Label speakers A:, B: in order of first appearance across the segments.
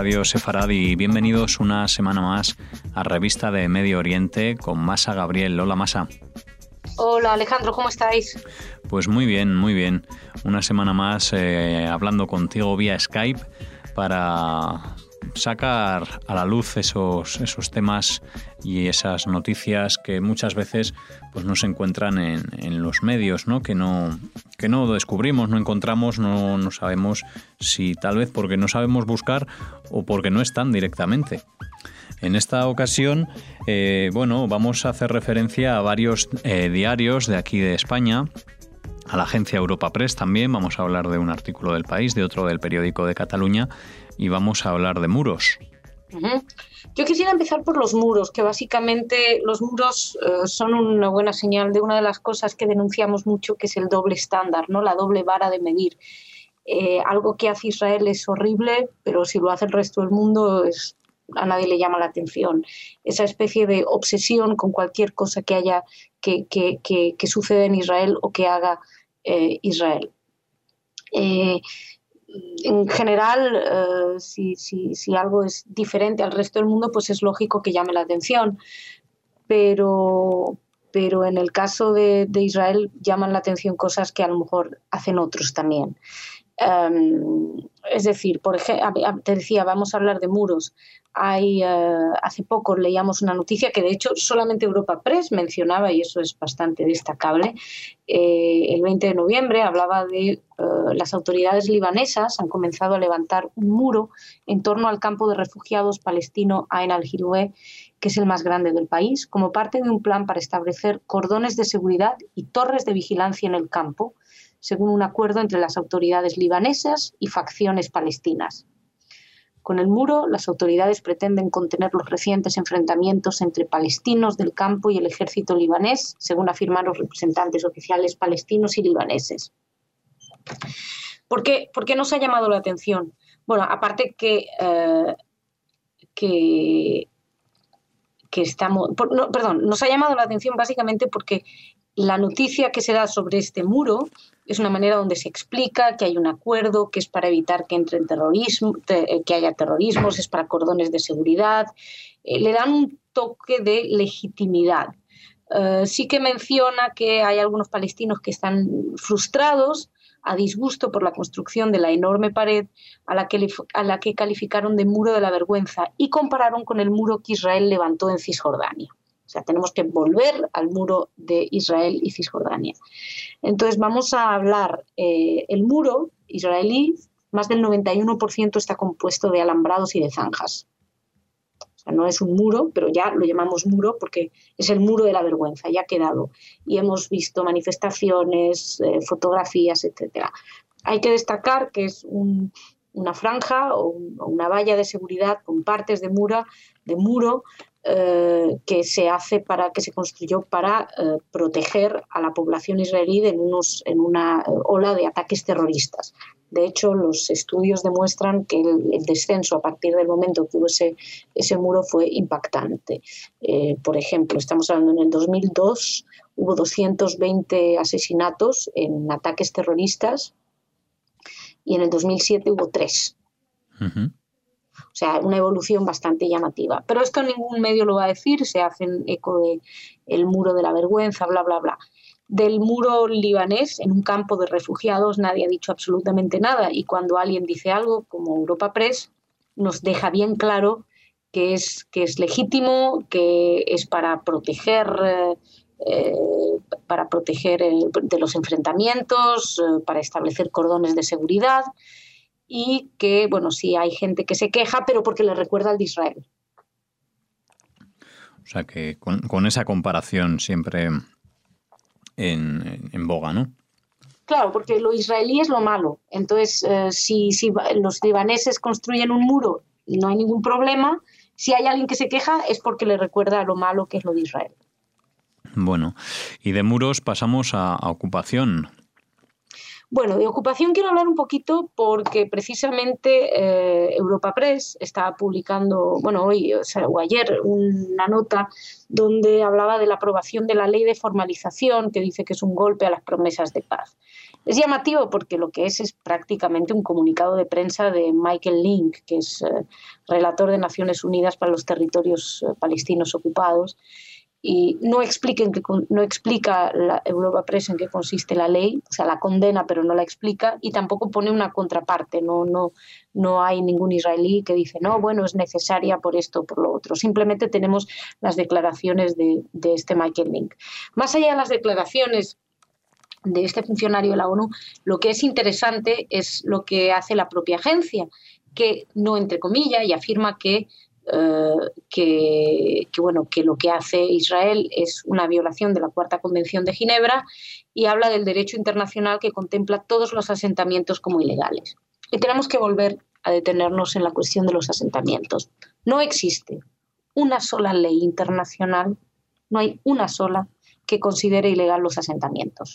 A: Radio Sefaradi y bienvenidos una semana más a Revista de Medio Oriente con Masa Gabriel. Hola, Masa.
B: Hola, Alejandro, ¿cómo estáis?
A: Pues muy bien, muy bien. Una semana más hablando contigo vía Skype para sacar a la luz esos temas y esas noticias que muchas veces pues no se encuentran en los medios, ¿no? Que no descubrimos, no encontramos, no sabemos si tal vez porque no sabemos buscar o porque no están directamente. En esta ocasión, vamos a hacer referencia a varios diarios de aquí de España, a la agencia Europa Press también. Vamos a hablar de un artículo del País, de otro del periódico de Cataluña y vamos a hablar de muros.
B: Uh-huh. Yo quisiera empezar por los muros, que básicamente los muros son una buena señal de una de las cosas que denunciamos mucho, que es el doble estándar, ¿no? La doble vara de medir. Algo que hace Israel es horrible, pero si lo hace el resto del mundo a nadie le llama la atención. Esa especie de obsesión con cualquier cosa que haya que suceda en Israel o que haga Israel. En general, si algo es diferente al resto del mundo, pues es lógico que llame la atención. Pero en el caso de Israel llaman la atención cosas que a lo mejor hacen otros también. Es decir, por ejemplo, te decía, vamos a hablar de muros. Hace poco leíamos una noticia que de hecho solamente Europa Press mencionaba, y eso es bastante destacable. El 20 de noviembre hablaba de las autoridades libanesas han comenzado a levantar un muro en torno al campo de refugiados palestino Ain al-Hilweh, que es el más grande del país, como parte de un plan para establecer cordones de seguridad y torres de vigilancia en el campo, según un acuerdo entre las autoridades libanesas y facciones palestinas. Con el muro, las autoridades pretenden contener los recientes enfrentamientos entre palestinos del campo y el ejército libanés, según afirman los representantes oficiales palestinos y libaneses. ¿Por qué nos ha llamado la atención? Bueno, aparte nos ha llamado la atención básicamente porque la noticia que se da sobre este muro es una manera donde se explica que hay un acuerdo, que es para evitar que entre que haya terrorismos, es para cordones de seguridad. Le dan un toque de legitimidad. Sí que menciona que hay algunos palestinos que están frustrados, a disgusto por la construcción de la enorme pared a la que calificaron de muro de la vergüenza y compararon con el muro que Israel levantó en Cisjordania. O sea, tenemos que volver al muro de Israel y Cisjordania. Entonces vamos a hablar, el muro israelí, más del 91% está compuesto de alambrados y de zanjas. O sea, no es un muro, pero ya lo llamamos muro porque es el muro de la vergüenza, ya ha quedado. Y hemos visto manifestaciones, fotografías, etc. Hay que destacar que es una franja o una valla de seguridad con partes de muro que se construyó para proteger a la población israelí en una ola de ataques terroristas. De hecho, los estudios demuestran que el descenso a partir del momento que hubo ese muro fue impactante. Por ejemplo, estamos hablando en el 2002, hubo 220 asesinatos en ataques terroristas y en el 2007 hubo 3. Uh-huh. O sea, una evolución bastante llamativa. Pero esto ningún medio lo va a decir, se hacen eco del muro de la vergüenza, bla, bla, bla. Del muro libanés, en un campo de refugiados, nadie ha dicho absolutamente nada. Y cuando alguien dice algo, como Europa Press, nos deja bien claro que es legítimo, que es para proteger de los enfrentamientos, para establecer cordones de seguridad. Y que, bueno, sí hay gente que se queja, pero porque le recuerda al de Israel.
A: O sea que con esa comparación siempre en boga, ¿no?
B: Claro, porque lo israelí es lo malo. Entonces, si los libaneses construyen un muro, no hay ningún problema. Si hay alguien que se queja, es porque le recuerda a lo malo que es lo de Israel.
A: Bueno, y de muros pasamos a ocupación.
B: Bueno, de ocupación quiero hablar un poquito porque precisamente Europa Press estaba publicando, bueno, hoy o ayer, una nota donde hablaba de la aprobación de la ley de formalización, que dice que es un golpe a las promesas de paz. Es llamativo porque lo que es prácticamente un comunicado de prensa de Michael Lynk, que es relator de Naciones Unidas para los territorios palestinos ocupados, y no explica la Europa Press en qué consiste la ley, o sea, la condena pero no la explica, y tampoco pone una contraparte, no hay ningún israelí que dice, no, bueno, es necesaria por esto o por lo otro. Simplemente tenemos las declaraciones de este Michael Lynk. Más allá de las declaraciones de este funcionario de la ONU, lo que es interesante es lo que hace la propia agencia, que no entrecomilla y afirma que lo que hace Israel es una violación de la Cuarta Convención de Ginebra y habla del derecho internacional que contempla todos los asentamientos como ilegales. Y tenemos que volver a detenernos en la cuestión de los asentamientos. No existe una sola ley internacional, no hay una sola que considere ilegal los asentamientos.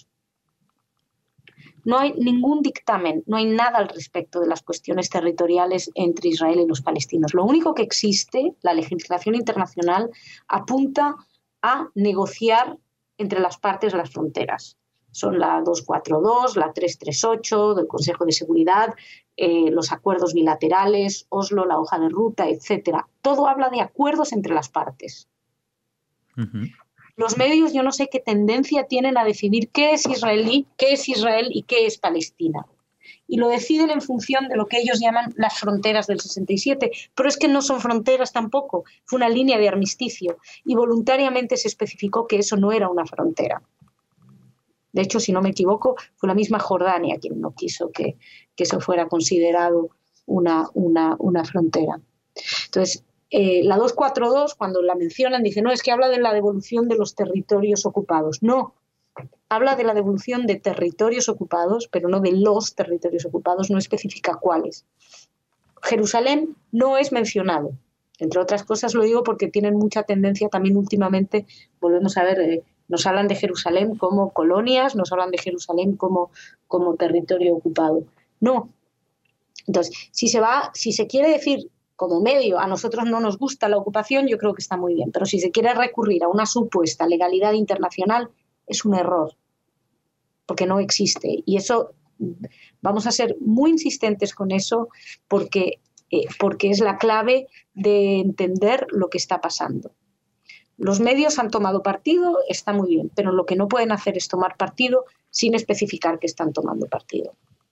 B: No hay ningún dictamen, no hay nada al respecto de las cuestiones territoriales entre Israel y los palestinos. Lo único que existe, la legislación internacional, apunta a negociar entre las partes las fronteras. Son la 242, la 338 del Consejo de Seguridad, los acuerdos bilaterales, Oslo, la hoja de ruta, etc. Todo habla de acuerdos entre las partes. Uh-huh. Los medios, yo no sé qué tendencia tienen a decidir qué es israelí, qué es Israel y qué es Palestina. Y lo deciden en función de lo que ellos llaman las fronteras del 67. Pero es que no son fronteras tampoco. Fue una línea de armisticio. Y voluntariamente se especificó que eso no era una frontera. De hecho, si no me equivoco, fue la misma Jordania quien no quiso que eso fuera considerado una frontera. Entonces, la 242, cuando la mencionan, dice, no, es que habla de la devolución de los territorios ocupados. No, habla de la devolución de territorios ocupados, pero no de los territorios ocupados, no especifica cuáles. Jerusalén no es mencionado. Entre otras cosas lo digo porque tienen mucha tendencia también últimamente, volvemos a ver, nos hablan de Jerusalén como colonias, nos hablan de Jerusalén como territorio ocupado. No. Entonces, si se quiere decir como medio, a nosotros no nos gusta la ocupación, yo creo que está muy bien, pero si se quiere recurrir a una supuesta legalidad internacional, es un error, porque no existe. Y eso, vamos a ser muy insistentes con eso, porque es la clave de entender lo que está pasando. Los medios han tomado partido, está muy bien, pero lo que no pueden hacer es tomar partido sin especificar que están tomando partido.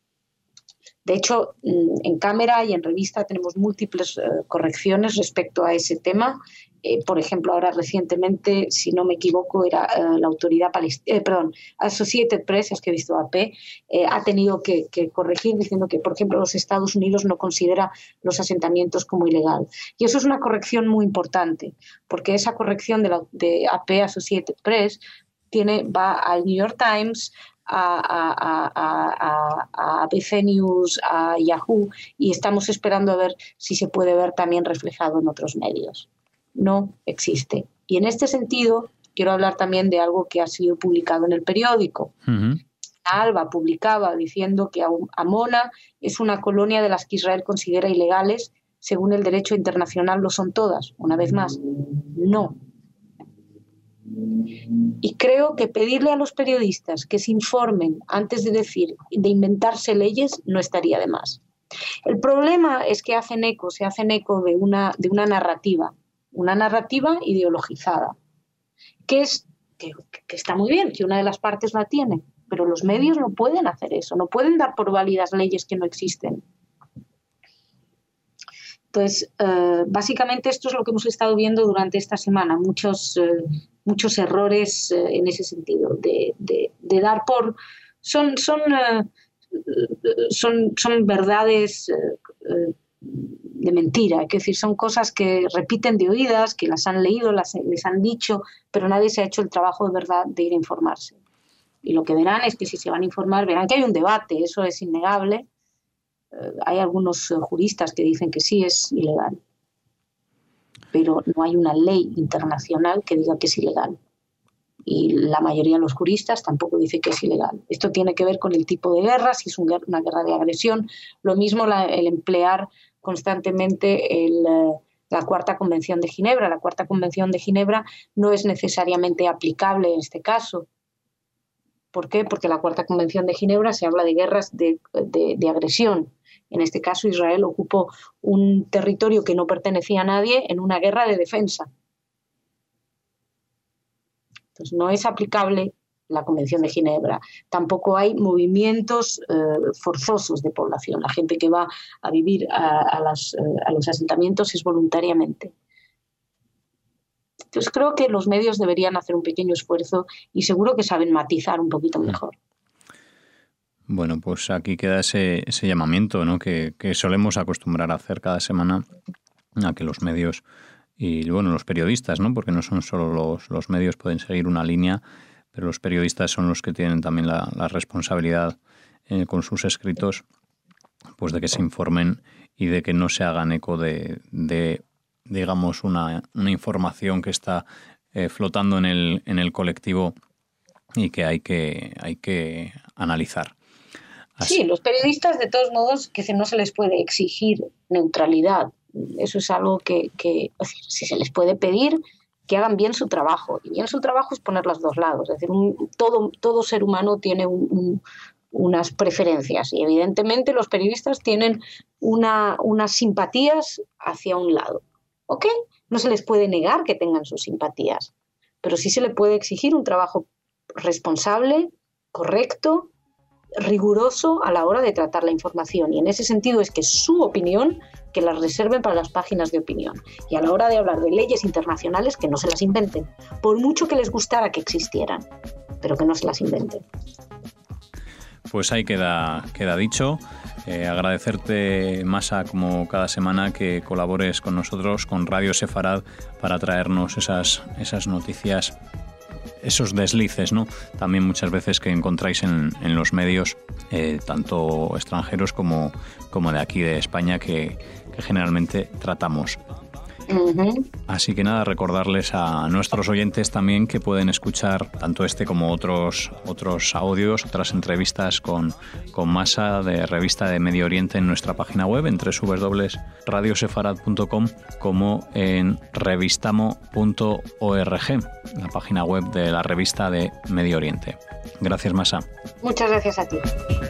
B: De hecho, en Cámara y en Revista tenemos múltiples correcciones respecto a ese tema. Por ejemplo, ahora recientemente, si no me equivoco, era la autoridad Associated Press, es que he visto AP, ha tenido que corregir diciendo que, por ejemplo, los Estados Unidos no considera los asentamientos como ilegal. Y eso es una corrección muy importante, porque esa corrección de AP Associated Press va al New York Times, a ABC News, a Yahoo, y estamos esperando a ver si se puede ver también reflejado en otros medios. No existe. Y en este sentido, quiero hablar también de algo que ha sido publicado en el periódico. Uh-huh. Alba publicaba diciendo que Amona es una colonia de las que Israel considera ilegales, según el derecho internacional lo son todas. Una vez más, no. Y creo que pedirle a los periodistas que se informen antes de inventarse leyes no estaría de más. El problema es que se hacen eco de una narrativa ideologizada, que está muy bien, que una de las partes la tiene, pero los medios no pueden hacer eso, no pueden dar por válidas leyes que no existen. Entonces, básicamente esto es lo que hemos estado viendo durante esta semana, muchos errores en ese sentido, de dar por... Son verdades de mentira, es decir, son cosas que repiten de oídas, que las han leído, les han dicho, pero nadie se ha hecho el trabajo de verdad de ir a informarse. Y lo que verán es que si se van a informar, verán que hay un debate, eso es innegable. Hay algunos juristas que dicen que sí es ilegal, pero no hay una ley internacional que diga que es ilegal. y la mayoría de los juristas tampoco dice que es ilegal. Esto tiene que ver con el tipo de guerra, si es una guerra de agresión. Lo mismo el emplear constantemente la Cuarta Convención de Ginebra. La Cuarta Convención de Ginebra no es necesariamente aplicable en este caso. ¿Por qué? Porque la Cuarta Convención de Ginebra se habla de guerras de agresión. En este caso, Israel ocupó un territorio que no pertenecía a nadie en una guerra de defensa. Entonces, no es aplicable la Convención de Ginebra. Tampoco hay movimientos forzosos de población. La gente que va a vivir a los asentamientos es voluntariamente. Entonces, creo que los medios deberían hacer un pequeño esfuerzo y seguro que saben matizar un poquito mejor.
A: Bueno, pues aquí queda ese llamamiento, ¿no? que solemos acostumbrar a hacer cada semana, a que los medios y bueno, los periodistas, ¿no? Porque no son solo los medios, pueden seguir una línea, pero los periodistas son los que tienen también la responsabilidad con sus escritos, pues de que se informen y de que no se hagan eco de digamos, una información que está flotando en el colectivo y que hay que analizar. Así.
B: Sí, los periodistas, de todos modos, que no se les puede exigir neutralidad. Eso es algo que si se les puede pedir, que hagan bien su trabajo. Y bien su trabajo es poner los dos lados. Es decir, todo ser humano tiene unas preferencias y evidentemente los periodistas tienen unas simpatías hacia un lado. ¿Ok? No se les puede negar que tengan sus simpatías, pero sí se les puede exigir un trabajo responsable, correcto, riguroso a la hora de tratar la información, y en ese sentido es que su opinión que la reserven para las páginas de opinión, y a la hora de hablar de leyes internacionales que no se las inventen, por mucho que les gustara que existieran, pero que no se las inventen.
A: Pues ahí queda dicho. Agradecerte, Masa, como cada semana, que colabores con nosotros, con Radio Sefarad, para traernos esas noticias, esos deslices, ¿no? También muchas veces que encontráis en los medios, tanto extranjeros como de aquí de España, que generalmente tratamos. Uh-huh. Así que nada, recordarles a nuestros oyentes también que pueden escuchar tanto este como otros audios, otras entrevistas con Masa de Revista de Medio Oriente en nuestra página web en www.radiosefarad.com, como en revistamo.org, la página web de la Revista de Medio Oriente. Gracias, Masa.
B: Muchas gracias a ti.